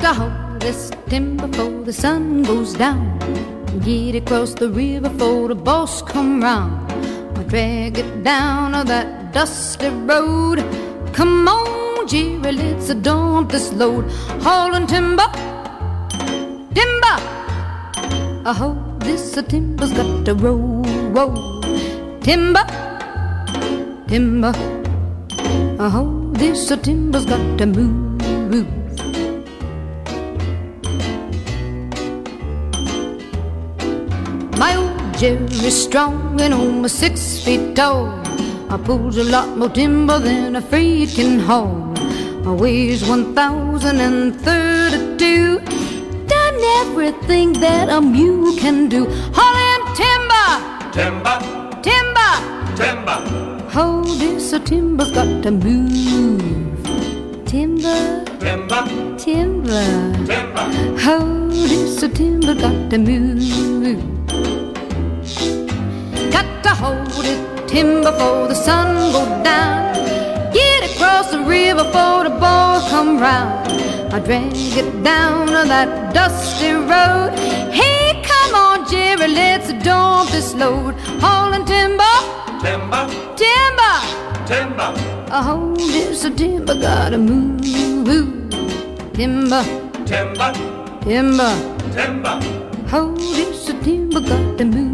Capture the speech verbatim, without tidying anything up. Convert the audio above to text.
to hold this timber before the sun goes down. Get across the river before the boss come round. I drag it down on that dusty road. Come on, Jerry, let's dump this load. Haulin' timber, timber. I hope this timber's got to roll, roll. Timber, timber. I hope this timber's got to move, move. My old Jerry's strong and almost six feet tall. I pulls a lot more timber than a freight can haul. I weighs one thousand and thirty-two. Done everything that a mule can do. Haulin' timber, Timber, timber. timber. Oh, this a timber's got to move. Timber, Timber, timber. timber. Oh, this a timber got to move. Got to hold it, timber, before the sun go down. Get across the river before the boys come round. I drag it down on that dusty road. Hey, come on, Jerry, let's dump this load. Haulin' timber, Timber, timber. timber. Oh, this a timber gotta move. Timber, Timber, timber. timber. Oh, this a timber gotta move.